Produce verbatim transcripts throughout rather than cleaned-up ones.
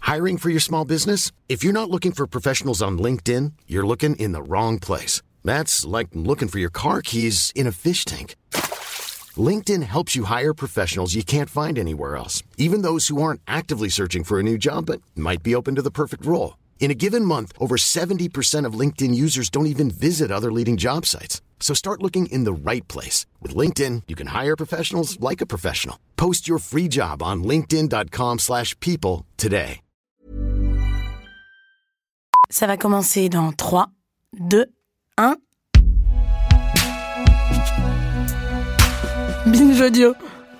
Hiring for your small business? If you're not looking for professionals on LinkedIn, you're looking in the wrong place. That's like looking for your car keys in a fish tank. LinkedIn helps you hire professionals you can't find anywhere else, even those who aren't actively searching for a new job but might be open to the perfect role. In a given month, over seventy percent of LinkedIn users don't even visit other leading job sites. So start looking in the right place. With LinkedIn, you can hire professionals like a professional. Post your free job on linkedin.com slash people today. Ça va commencer dans trois, deux, un... Binge Audio.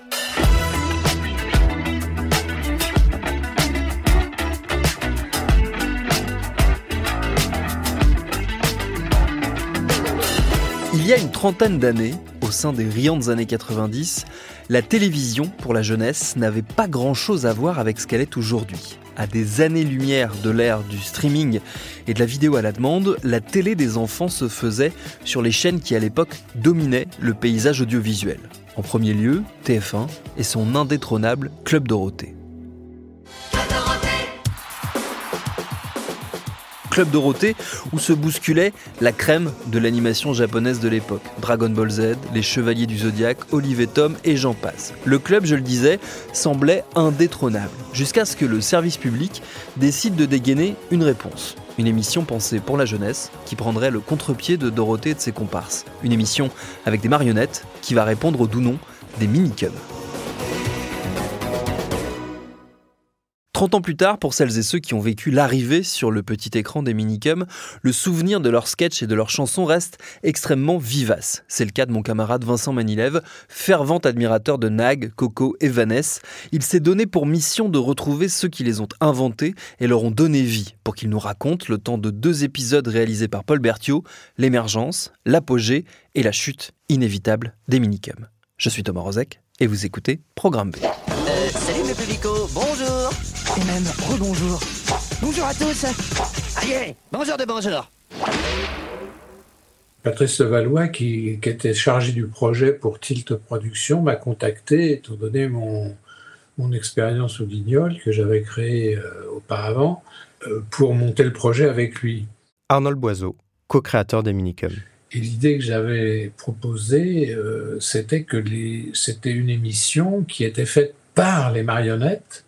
Il y a une trentaine d'années, au sein des riantes années quatre-vingt-dix, la télévision, pour la jeunesse, n'avait pas grand-chose à voir avec ce qu'elle est aujourd'hui. À des années-lumière de l'ère du streaming et de la vidéo à la demande, la télé des enfants se faisait sur les chaînes qui, à l'époque, dominaient le paysage audiovisuel. En premier lieu, T F un et son indétrônable Club Dorothée. Club Dorothée, où se bousculait la crème de l'animation japonaise de l'époque. Dragon Ball Z, les Chevaliers du Zodiaque, Olive et Tom et j'en passe. Le club, je le disais, semblait indétrônable, jusqu'à ce que le service public décide de dégainer une réponse. Une émission pensée pour la jeunesse, qui prendrait le contre-pied de Dorothée et de ses comparses. Une émission avec des marionnettes, qui va répondre au doux nom des Minicums. trente ans plus tard, pour celles et ceux qui ont vécu l'arrivée sur le petit écran des Minicums, le souvenir de leurs sketchs et de leurs chansons reste extrêmement vivace. C'est le cas de mon camarade Vincent Manilève, fervent admirateur de Nag, Coco et Vanessa. Il s'est donné pour mission de retrouver ceux qui les ont inventés et leur ont donné vie, pour qu'ils nous racontent, le temps de deux épisodes réalisés par Paul Berthiaud, l'émergence, l'apogée et la chute inévitable des Minicums. Je suis Thomas Rozek et vous écoutez Programme B. Euh, salut mes publicos, bonjour. Et même rebonjour. Bonjour à tous. Allez, bonjour de bonjour. Patrice Levallois, qui, qui était chargé du projet pour Tilt Productions, m'a contacté, étant donné mon, mon expérience au Guignol, que j'avais créé euh, auparavant, euh, pour monter le projet avec lui. Arnold Boiseau, co-créateur des Minicums. Et l'idée que j'avais proposée, euh, c'était que les, c'était une émission qui était faite par les marionnettes,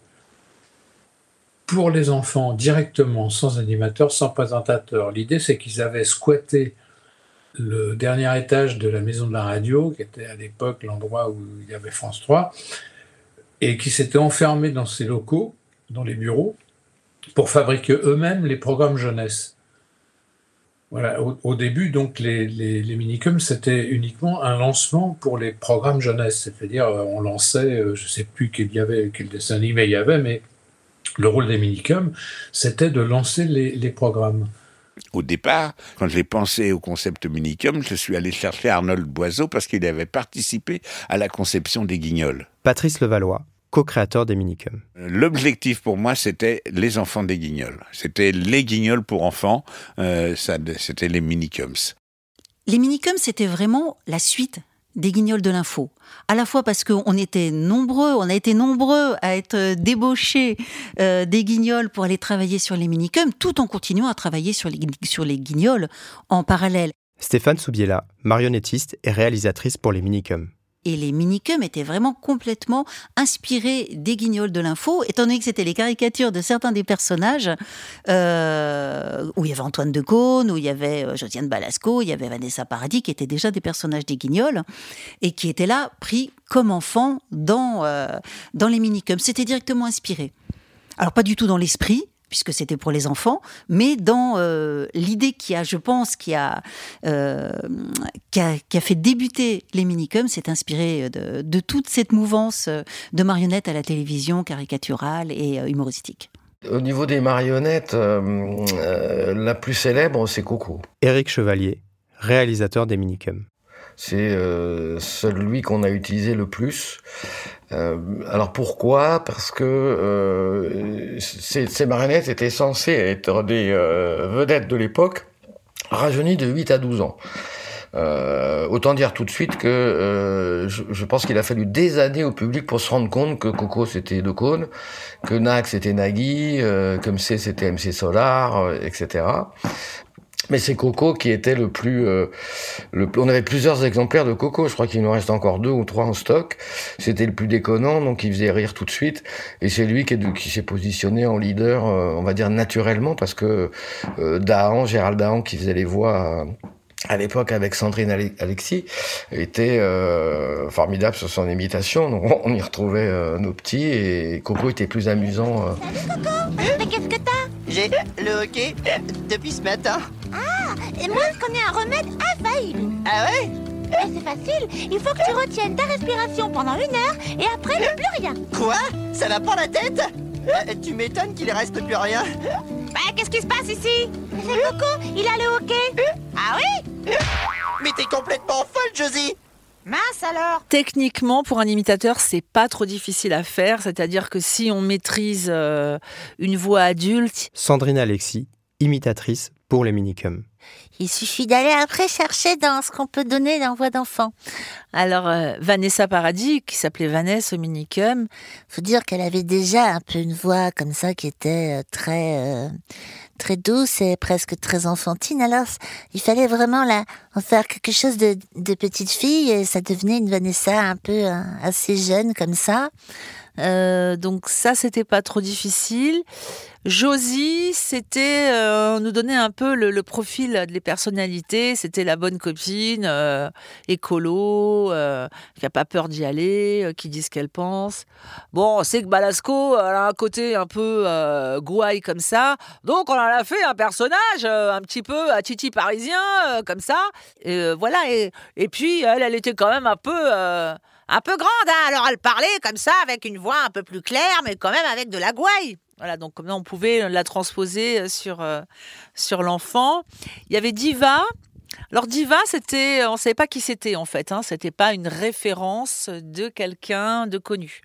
pour les enfants, directement, sans animateur, sans présentateur. L'idée, c'est qu'ils avaient squatté le dernier étage de la maison de la radio, qui était à l'époque l'endroit où il y avait France trois, et qui s'étaient enfermés dans ces locaux, dans les bureaux, pour fabriquer eux-mêmes les programmes jeunesse. Voilà. Au, au début, donc, les, les, les Minicums, c'était uniquement un lancement pour les programmes jeunesse. C'est-à-dire, on lançait, je ne sais plus quel, y avait, quel dessin animé il y avait, mais le rôle des Minicums, c'était de lancer les, les programmes. Au départ, quand j'ai pensé au concept Minicum, je suis allé chercher Arnold Boiseau parce qu'il avait participé à la conception des Guignols. Patrice Levallois, co-créateur des Minicums. L'objectif pour moi, c'était les enfants des Guignols. C'était les Guignols pour enfants, euh, ça, c'était les Minicums. Les Minicums, c'était vraiment la suite des Guignols de l'info. À la fois parce qu'on était nombreux, on a été nombreux à être débauchés euh, des Guignols pour aller travailler sur les Minicums, tout en continuant à travailler sur les, sur les Guignols en parallèle. Stéphane Soubiela, marionnettiste et réalisatrice pour les Minicums. Et les Minicums étaient vraiment complètement inspirés des Guignols de l'info, étant donné que c'était les caricatures de certains des personnages, euh, où il y avait Antoine de Caunes, où il y avait Josiane Balasco, il y avait Vanessa Paradis, qui étaient déjà des personnages des Guignols, et qui étaient là, pris comme enfants dans, euh, dans les Minicums. C'était directement inspiré. Alors, pas du tout dans l'esprit, puisque c'était pour les enfants, mais dans euh, l'idée qui a, je pense, qui a, euh, qui a, qui a fait débuter les Minicums, c'est inspiré de, de toute cette mouvance de marionnettes à la télévision, caricaturale et euh, humoristique. Au niveau des marionnettes, euh, euh, la plus célèbre, c'est Coco. Éric Chevalier, réalisateur des Minicums. C'est euh, celui qu'on a utilisé le plus. Euh, alors pourquoi ? Parce que euh, ces, ces marionnettes étaient censées être des euh, vedettes de l'époque, rajeunies de huit à douze ans. Euh, autant dire tout de suite que euh, je, je pense qu'il a fallu des années au public pour se rendre compte que Coco c'était De Caunes, que Nag c'était Nagui, euh, que M C c'était M C Solar, euh, et cetera. Mais c'est Coco qui était le plus, euh, le, on avait plusieurs exemplaires de Coco. Je crois qu'il nous reste encore deux ou trois en stock. C'était le plus déconnant, donc il faisait rire tout de suite. Et c'est lui qui, est, qui s'est positionné en leader, euh, on va dire naturellement, parce que euh, Dahan, Gérald Dahan, qui faisait les voix. Euh, à l'époque avec Sandrine Alexis, était euh, formidable sur son imitation. Donc on y retrouvait euh, nos petits et Coco était plus amusant. Euh. Salut Coco, mais qu'est-ce que t'as? J'ai le hockey depuis ce matin. Ah, et moi je connais un remède infaillible. Ah ouais? Mais c'est facile, il faut que tu retiennes ta respiration pendant une heure et après plus rien. Quoi? Ça va pas la tête? euh, Tu m'étonnes qu'il reste plus rien. Bah, qu'est-ce qui se passe ici? C'est Coco, il a le hockey. Ah oui? Mais t'es complètement folle, Josie. Mince alors. Techniquement, pour un imitateur, c'est pas trop difficile à faire. C'est-à-dire que si on maîtrise euh, une voix adulte... Sandrine Alexis, imitatrice pour les Minicums. Il suffit d'aller après chercher dans ce qu'on peut donner dans voix d'enfant. Alors, euh, Vanessa Paradis, qui s'appelait Vanessa au Minicum, faut dire qu'elle avait déjà un peu une voix comme ça qui était très, euh, très douce et presque très enfantine. Alors, il fallait vraiment la, en faire quelque chose de, de petite fille et ça devenait une Vanessa un peu hein, assez jeune comme ça. Euh, donc ça, c'était pas trop difficile. Josie, c'était euh, nous donnait un peu le, le profil des personnalités. C'était la bonne copine, euh, écolo, euh, qui a pas peur d'y aller, euh, qui dit ce qu'elle pense. Bon, on sait que Balasco, elle a un côté un peu euh, gouaille comme ça. Donc on en a fait un personnage euh, un petit peu à Titi parisien, euh, comme ça. Et euh, voilà. Et, et puis elle, elle était quand même un peu... Euh, Un peu grande, hein. Alors elle parlait comme ça, avec une voix un peu plus claire, mais quand même avec de la gouaille. Voilà, donc comme on pouvait la transposer sur, euh, sur l'enfant. Il y avait Diva. Alors Diva, c'était, on ne savait pas qui c'était en fait. Hein. C'était pas une référence de quelqu'un de connu.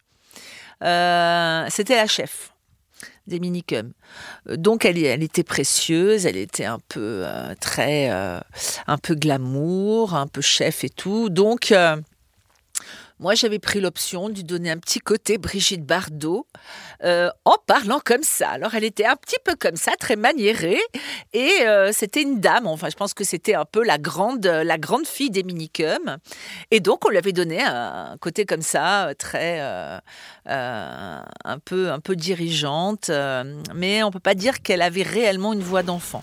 Euh, c'était la chef des Minicums. Donc elle, elle était précieuse, elle était un peu euh, très, euh, un peu glamour, un peu chef et tout. Donc euh, moi, j'avais pris l'option de lui donner un petit côté Brigitte Bardot euh, en parlant comme ça. Alors, elle était un petit peu comme ça, très maniérée. Et euh, c'était une dame. Enfin, je pense que c'était un peu la grande, la grande fille des Minicums. Et donc, on lui avait donné un côté comme ça, très... Euh, euh, un peu, un peu dirigeante. Euh, mais on ne peut pas dire qu'elle avait réellement une voix d'enfant.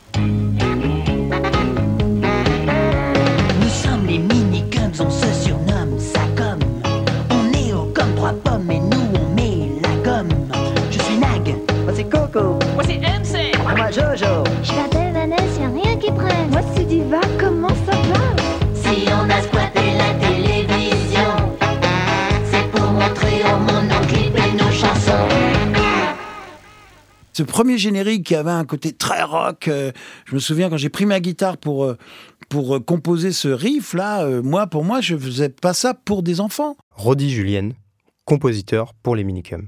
Nous sommes les Minicums, on se surnomme ça comme... Comme trois pommes et nous on met la gomme. Je suis Nag. Moi c'est Coco. Moi c'est M C. Moi Jojo. Je m'appelle Vanessa, y'a rien qui prenne. Moi c'est Diva, comment ça va? Si on a squatté la télévision, c'est pour montrer au monde nos clips et nos chansons. Ce premier générique qui avait un côté très rock, euh, je me souviens quand j'ai pris ma guitare pour, euh, pour euh, composer ce riff-là, euh, moi, pour moi, je faisais pas ça pour des enfants. Rodi Julienne, compositeur pour les Minicums.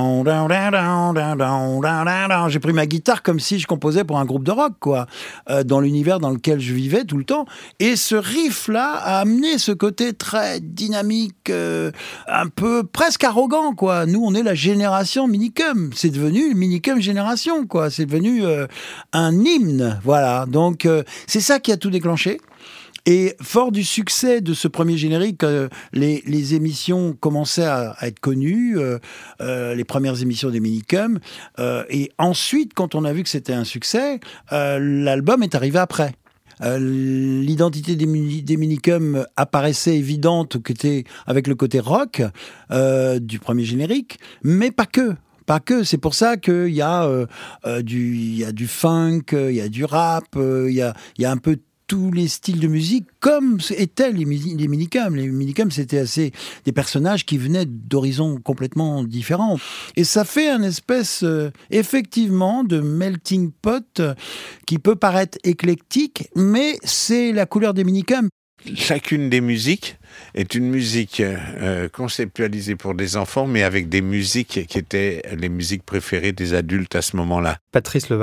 J'ai pris ma guitare comme si je composais pour un groupe de rock, quoi, euh, dans l'univers dans lequel je vivais tout le temps. Et ce riff-là a amené ce côté très dynamique, euh, un peu presque arrogant, quoi. Nous, on est la génération Minicum. C'est devenu une Minicum génération, quoi. C'est devenu euh, un hymne, voilà. Donc, euh, c'est ça qui a tout déclenché. Et fort du succès de ce premier générique, euh, les, les émissions commençaient à, à être connues, euh, euh, les premières émissions des Minicums. Euh, et ensuite, quand on a vu que c'était un succès, euh, l'album est arrivé après. Euh, l'identité des, mini, des Minicums apparaissait évidente, qui était avec le côté rock euh, du premier générique, mais pas que. Pas que, c'est pour ça qu'il y a euh, euh, du, il y a du funk, il y a du rap, euh, il y a, il y a un peu tous les styles de musique, comme étaient les, les Minicums. Les Minicums, c'était assez des personnages qui venaient d'horizons complètement différents. Et ça fait un espèce, euh, effectivement, de melting pot euh, qui peut paraître éclectique, mais c'est la couleur des Minicums. Chacune des musiques est une musique euh, conceptualisée pour des enfants, mais avec des musiques qui étaient les musiques préférées des adultes à ce moment-là. Patrice Levallois.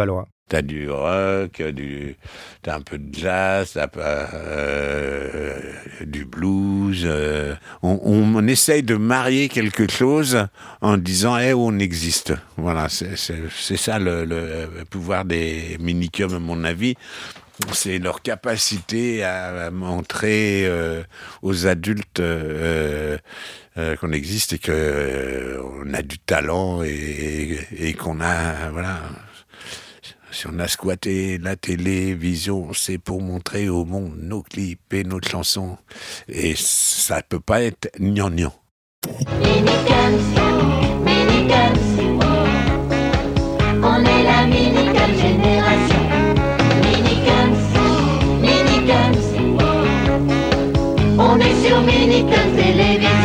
T'as du rock, du, t'as un peu de jazz, t'as pas, euh, du blues. Euh, on, on essaye de marier quelque chose en disant hey, on existe. Voilà, c'est, c'est, c'est ça le, le pouvoir des minicums à mon avis. C'est leur capacité à montrer euh, aux adultes euh, euh, qu'on existe et qu'on euh, a du talent et, et qu'on a voilà. Si on a squatté la télévision, c'est pour montrer au monde nos clips et nos chansons. Et ça peut pas être gnangnan. Minicums, Minicums, on est la Minicum génération. Minicums, Minicums, on est sur Minicum télévision.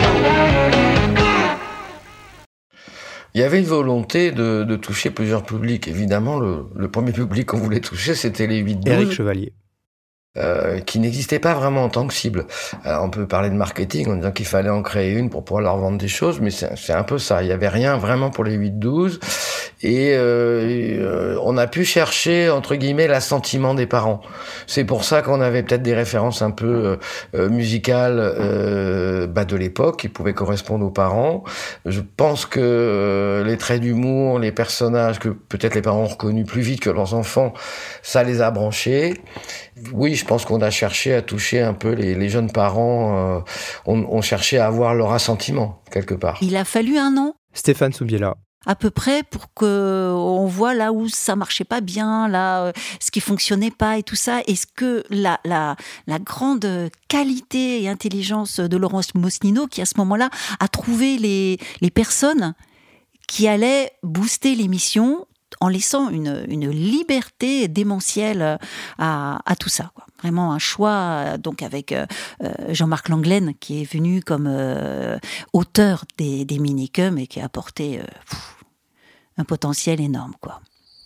Il y avait une volonté de, de toucher plusieurs publics. Évidemment, le, le premier public qu'on voulait toucher, c'était les huit douze. Éric Chevalier. Euh, qui n'existait pas vraiment en tant que cible. Alors, on peut parler de marketing en disant qu'il fallait en créer une pour pouvoir leur vendre des choses, mais c'est, c'est un peu ça. Il y avait rien vraiment pour les huit douze. Et euh, on a pu chercher, entre guillemets, l'assentiment des parents. C'est pour ça qu'on avait peut-être des références un peu euh, musicales euh, bah, de l'époque qui pouvaient correspondre aux parents. Je pense que euh, les traits d'humour, les personnages que peut-être les parents ont reconnus plus vite que leurs enfants, ça les a branchés. Oui, je pense qu'on a cherché à toucher un peu les, les jeunes parents. Euh, on, on cherchait à avoir leur assentiment, quelque part. Il a fallu un an Stéphane Soubiela. à peu près pour que on voit là où ça marchait pas bien, là euh, ce qui fonctionnait pas et tout ça. Est-ce que la la la grande qualité et intelligence de Laurence Mosnino, qui à ce moment-là a trouvé les les personnes qui allaient booster l'émission en laissant une une liberté démentielle à à tout ça, quoi. Vraiment un choix, donc avec euh, Jean-Marc Langlaine qui est venu comme euh, auteur des des Minicums et qui a apporté euh, pff, un potentiel énorme, quoi.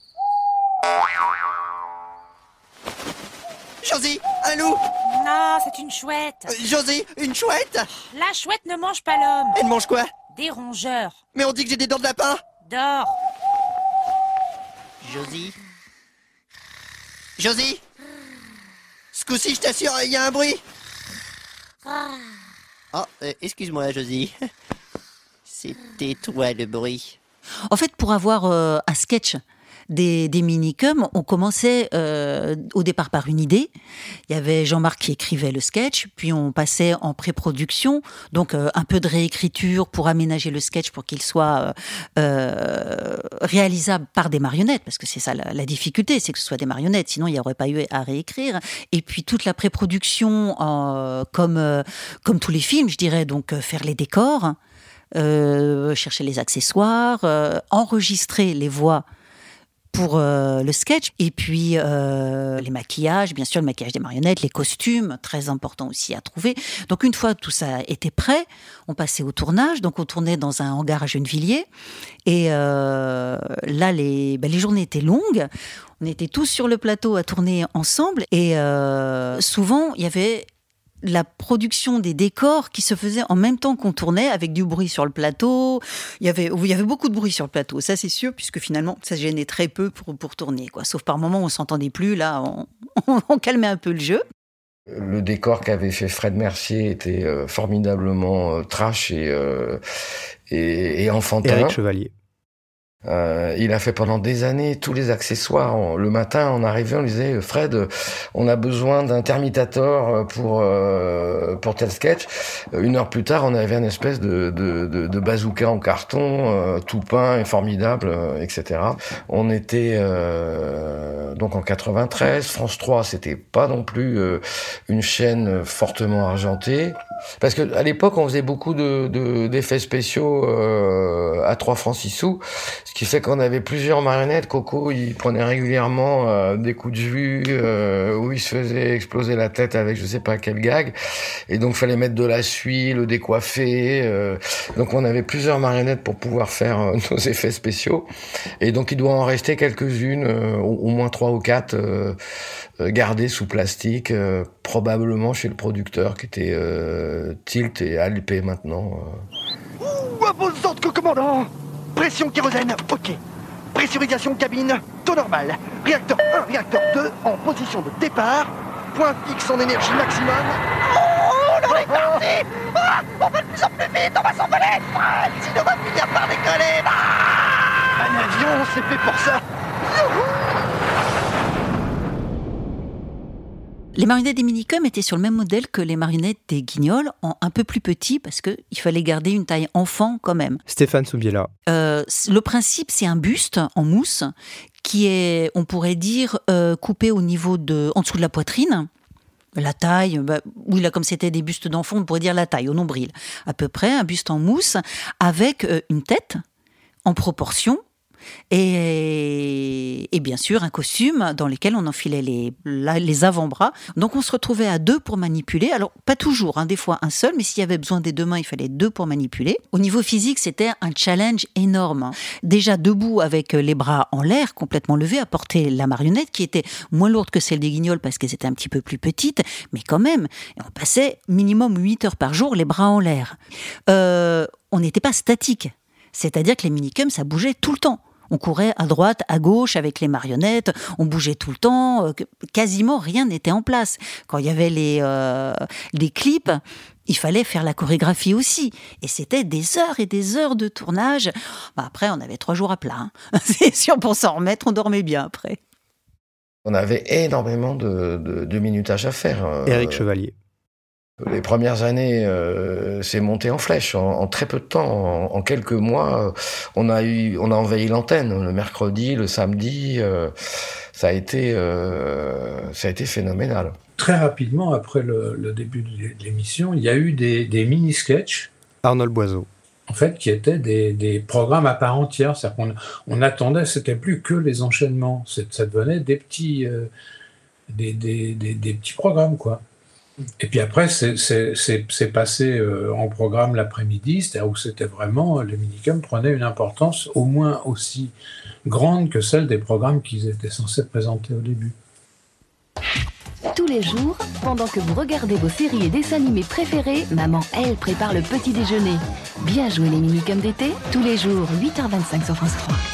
Josie, un loup. Non, c'est une chouette. Euh, Josie, une chouette. La chouette ne mange pas l'homme. Elle mange quoi? Des rongeurs. Mais on dit que j'ai des dents de lapin. Dors. Josie. Josie. Ce coup-ci, je t'assure, il y a un bruit. Oh, euh, excuse-moi, Josie. C'était toi le bruit. En fait, pour avoir euh, un sketch des, des Minicums, on commençait euh, au départ par une idée. Il y avait Jean-Marc qui écrivait le sketch, puis on passait en pré-production, donc euh, un peu de réécriture pour aménager le sketch pour qu'il soit euh, euh, réalisable par des marionnettes, parce que c'est ça la, la difficulté, c'est que ce soit des marionnettes, sinon il n'y aurait pas eu à réécrire. Et puis toute la pré-production, euh, comme, euh, comme tous les films, je dirais, donc euh, faire les décors, Euh, chercher les accessoires, euh, enregistrer les voix pour euh, le sketch, et puis euh, les maquillages, bien sûr le maquillage des marionnettes, les costumes, très important aussi à trouver. Donc une fois tout ça était prêt, on passait au tournage, donc on tournait dans un hangar à Gennevilliers, et euh, là les, ben, les journées étaient longues, on était tous sur le plateau à tourner ensemble, et euh, souvent il y avait la production des décors qui se faisait en même temps qu'on tournait, avec du bruit sur le plateau. Il y avait, il y avait beaucoup de bruit sur le plateau, ça c'est sûr, puisque finalement ça se gênait très peu pour, pour tourner, quoi. Sauf par moments où on s'entendait plus, là on, on, on calmait un peu le jeu. Le décor qu'avait fait Fred Mercier était euh, formidablement euh, trash et, euh, et, et enfantin. Éric Chevalier. Euh, il a fait pendant des années tous les accessoires. On, le matin, on arrivait, on lui disait Fred, on a besoin d'un termitator pour euh, pour tel sketch. Une heure plus tard, on avait une espèce de de, de, de bazooka en carton, euh, tout peint et formidable, euh, et cetera. On était euh, donc en quatre-vingt-treize. France trois, c'était pas non plus euh, une chaîne fortement argentée. Parce que à l'époque, on faisait beaucoup de, de d'effets spéciaux euh, à trois francs six sous, ce qui fait qu'on avait plusieurs marionnettes. Coco, il prenait régulièrement euh, des coups de jus euh, où il se faisait exploser la tête avec je sais pas quel gag, et donc fallait mettre de la suie, le décoiffer. Euh, donc on avait plusieurs marionnettes pour pouvoir faire euh, nos effets spéciaux, et donc il doit en rester quelques-unes, euh, au, au moins trois ou quatre. Euh, gardé sous plastique, euh, probablement chez le producteur qui était euh, Tilt et Alpé maintenant. Euh. Ouh, à vos ordres, commandant. Pression kérosène, ok. Pressurisation cabine, taux normal. Réacteur un, réacteur deux en position de départ. Point fixe en énergie maximum. Oh, on est parti. Ah, on va de plus en plus vite, on va s'envoler. Ah, sinon on va finir par décoller. Ah, un avion, c'est fait pour ça. Youhou. Les marionnettes des Minicum étaient sur le même modèle que les marionnettes des Guignols, en un peu plus petit, parce qu'il fallait garder une taille enfant quand même. Stéphane Soubiela. Euh, le principe, c'est un buste en mousse qui est, on pourrait dire, euh, coupé au niveau de, en dessous de la poitrine. La taille, bah, oui, là, comme c'était des bustes d'enfants, on pourrait dire la taille, au nombril. À peu près, un buste en mousse, avec euh, une tête en proportion. Et, et bien sûr un costume dans lequel on enfilait les, la, les avant-bras. Donc on se retrouvait à deux pour manipuler. Alors pas toujours, hein, des fois un seul, mais s'il y avait besoin des deux mains, il fallait deux pour manipuler. Au niveau physique, c'était un challenge énorme. Déjà debout avec les bras en l'air, complètement levés, à porter la marionnette qui était moins lourde que celle des Guignols parce qu'elles étaient un petit peu plus petites, mais quand même, on passait minimum huit heures par jour les bras en l'air. Euh, on n'était pas statique, c'est-à-dire que les minicums, ça bougeait tout le temps. On courait à droite, à gauche avec les marionnettes, on bougeait tout le temps, euh, quasiment rien n'était en place. Quand il y avait les, euh, les clips, il fallait faire la chorégraphie aussi. Et c'était des heures et des heures de tournage. Bah après, on avait trois jours à plat. Hein. C'est sûr, pour s'en remettre, on dormait bien après. On avait énormément de, de, de minutage à faire. Éric Chevalier. Les premières années, euh, c'est monté en flèche. En, en très peu de temps, en, en quelques mois, on a eu, on a envahi l'antenne. Le mercredi, le samedi, euh, ça a été, euh, ça a été phénoménal. Très rapidement, après le, le début de l'émission, il y a eu des, des mini-sketchs. Arnold Boiseau. En fait, qui étaient des, des programmes à part entière. C'est-à-dire qu'on on attendait, c'était plus que les enchaînements. C'est, ça devenait des petits, euh, des, des, des, des petits programmes, quoi. Et puis après, c'est, c'est, c'est, c'est passé euh, en programme l'après-midi, c'est-à-dire où c'était vraiment, les minicums prenaient une importance au moins aussi grande que celle des programmes qu'ils étaient censés présenter au début. Tous les jours, pendant que vous regardez vos séries et dessins animés préférés, maman, elle, prépare le petit déjeuner. Bien joué les minicums d'été, tous les jours, huit heures vingt-cinq sur France trois.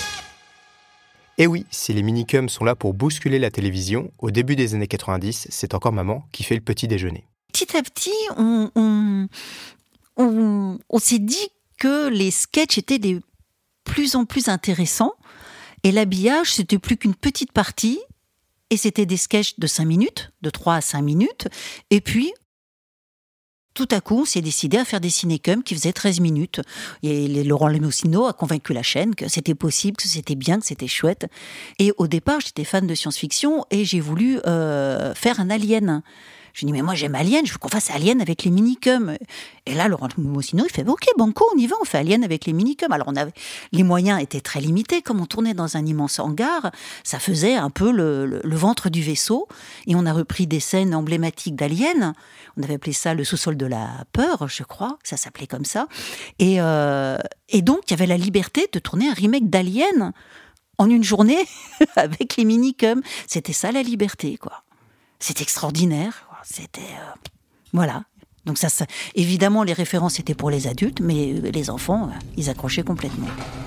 Et oui, si les minicums sont là pour bousculer la télévision, au début des années quatre-vingt-dix, c'est encore maman qui fait le petit déjeuner. Petit à petit, on, on, on, on s'est dit que les sketchs étaient de plus en plus intéressants et l'habillage, c'était plus qu'une petite partie et c'était des sketchs de cinq minutes, de trois à cinq minutes, et puis tout à coup, on s'est décidé à faire des cinécums qui faisaient treize minutes. Et Laurent Lemoussino a convaincu la chaîne que c'était possible, que c'était bien, que c'était chouette. Et au départ, j'étais fan de science-fiction et j'ai voulu euh, faire un Alien. Je lui ai dit, mais moi j'aime Alien, je veux qu'on fasse Alien avec les minicums. Et là, Laurent Lemoussino, il fait, ok, banco, on y va, on fait Alien avec les minicums. Alors, on avait, les moyens étaient très limités. Comme on tournait dans un immense hangar, ça faisait un peu le, le, le ventre du vaisseau. Et on a repris des scènes emblématiques d'Alien. On avait appelé ça le sous-sol de la peur, je crois, ça s'appelait comme ça. Et, euh, et donc, il y avait la liberté de tourner un remake d'Alien en une journée avec les minicums. C'était ça, la liberté, quoi. C'était extraordinaire. C'était... Euh, voilà. Donc ça, ça, évidemment, les références étaient pour les adultes, mais les enfants, ils accrochaient complètement.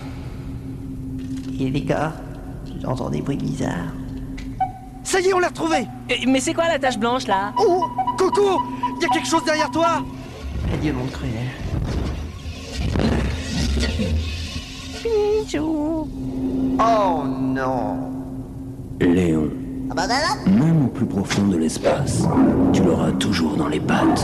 Et les gars, j'entends des bruits bizarres. Ça y est, on l'a retrouvé. Mais c'est quoi la tache blanche, là? Oh, Coco, il y a quelque chose derrière toi. Adieu, monde cruel. Bijou. Oh non. Léon, même au plus profond de l'espace, tu l'auras toujours dans les pattes.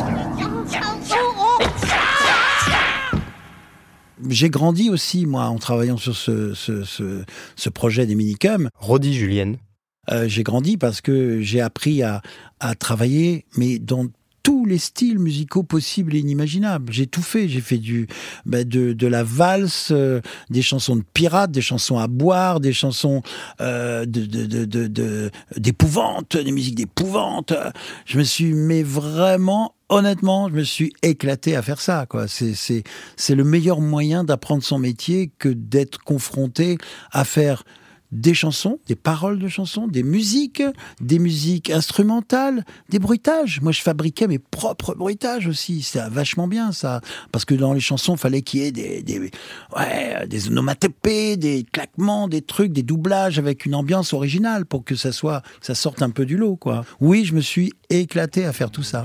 J'ai grandi aussi, moi, en travaillant sur ce, ce, ce, ce projet des minicums. Rodi Julienne. Euh, j'ai grandi parce que j'ai appris à, à travailler, mais dans tous les styles musicaux possibles et inimaginables. J'ai tout fait. J'ai fait du, bah de, de la valse, euh, des chansons de pirates, des chansons à boire, des chansons euh, de, de, de, de, de, d'épouvante, des musiques d'épouvante. Je me suis, mais vraiment, honnêtement, je me suis éclaté à faire ça, quoi. C'est, c'est, c'est le meilleur moyen d'apprendre son métier que d'être confronté à faire des chansons, des paroles de chansons, des musiques, des musiques instrumentales, des bruitages. Moi, je fabriquais mes propres bruitages aussi. C'était vachement bien, ça. Parce que dans les chansons, il fallait qu'il y ait des, des, ouais, des onomatopées, des claquements, des trucs, des doublages avec une ambiance originale pour que ça soit, ça sorte un peu du lot, quoi. Oui, je me suis éclaté à faire tout ça.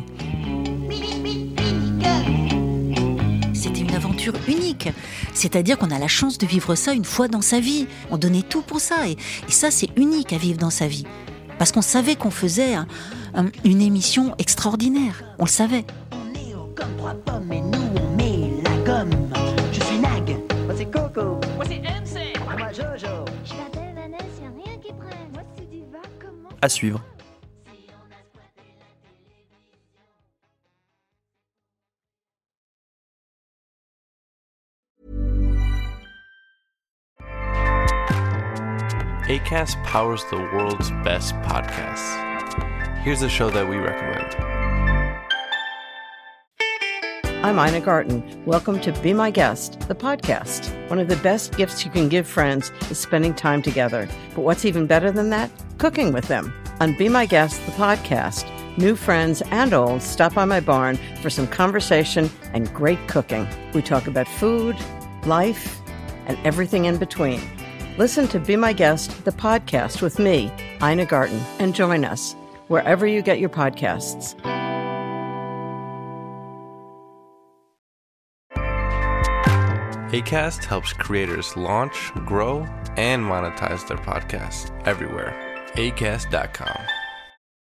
C'était une aventure unique. C'est-à-dire qu'on a la chance de vivre ça une fois dans sa vie. On donnait tout pour ça. Et, et ça, c'est unique à vivre dans sa vie. Parce qu'on savait qu'on faisait un, un, une émission extraordinaire. On le savait. On est au comme trois pommes et nous on met la gomme. Je suis Nag. Moi c'est Coco. Moi c'est M C. Moi Jojo. Je m'appelle Vanessa, y'a rien qui prenne. Moi c'est Diva, comment? À suivre. Acast powers the world's best podcasts. Here's a show that we recommend. I'm Ina Garten. Welcome to Be My Guest, the podcast. One of the best gifts you can give friends is spending time together. But what's even better than that? Cooking with them. On Be My Guest, the podcast, new friends and old stop by my barn for some conversation and great cooking. We talk about food, life, and everything in between. Listen to Be My Guest, the podcast with me, Ina Garten, and join us wherever you get your podcasts. Acast helps creators launch, grow, and monetize their podcasts everywhere. acast dot com.